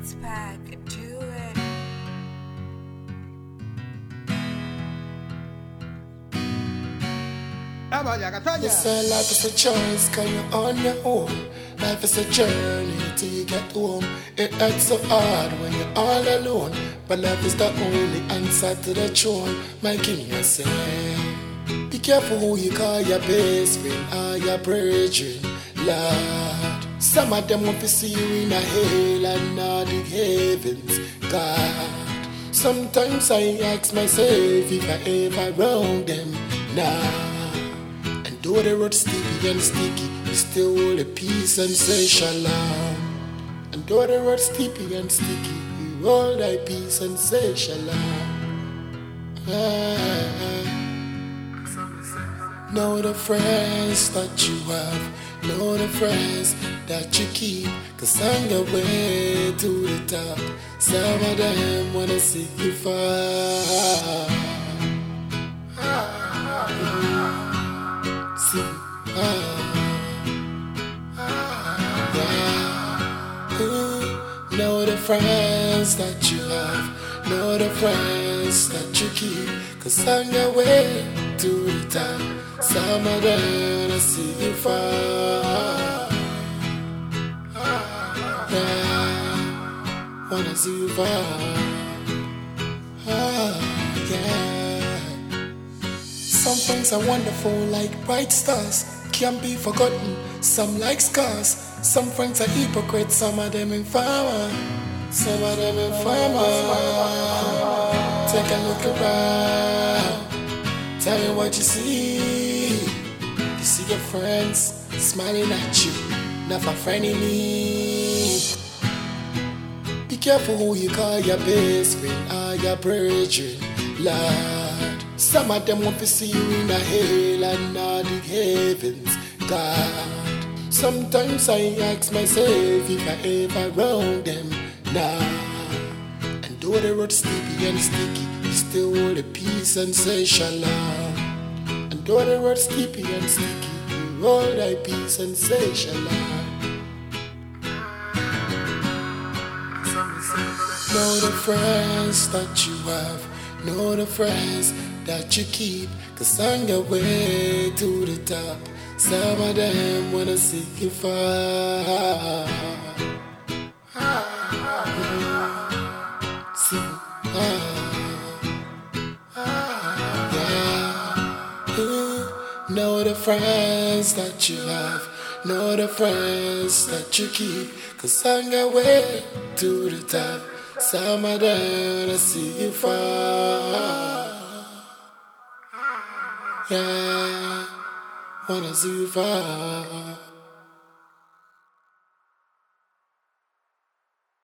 Beats pack, do it. You say life is a choice, cause you're on your own. Life is a journey till you get home. It hurts so hard when you're all alone, but life is the only answer to the throne. My king, I say, be careful who you call your best friend or your brethren, Lord. Some of them want to see you in a hell and not the heavens, God. Sometimes I ask myself if I ever wrong them, nah. Though the road steepy and sticky, you still hold a peace and say shalom. And though the road steepy and sticky, you hold thy peace and say shalom. Know the friends that you have, know the friends that you keep, cause on your way to the top, some of them wanna see you fall. Know the friends that you have, know the friends that you keep, cause on your way to the top, some of them I see you fall. Yeah, wanna see you fall. Yeah. Some friends are wonderful like bright stars, can't be forgotten, some like scars. Some friends are hypocrites, some of them informer, some of them informer. Take a look around, tell me what you see. You see your friends smiling at you, not for friendly me. Be careful who you call your best friend or your brethren, Lord. Some of them want to see you in a hell and not the heavens, God. Sometimes I ask myself if I ever wrong them, nah. And though the road steepy and sticky, you still hold a peace and say shalom. And though the road steepy and sticky, you hold thy peace and say shalom. Know the friends that you have, know the friends that you keep, cause on your way to the top, some of them wanna see you fall. Know the friends that you have, know the friends that you keep, cause on your way to the top, some of them wanna see you fall. Yeah, wanna see you fall.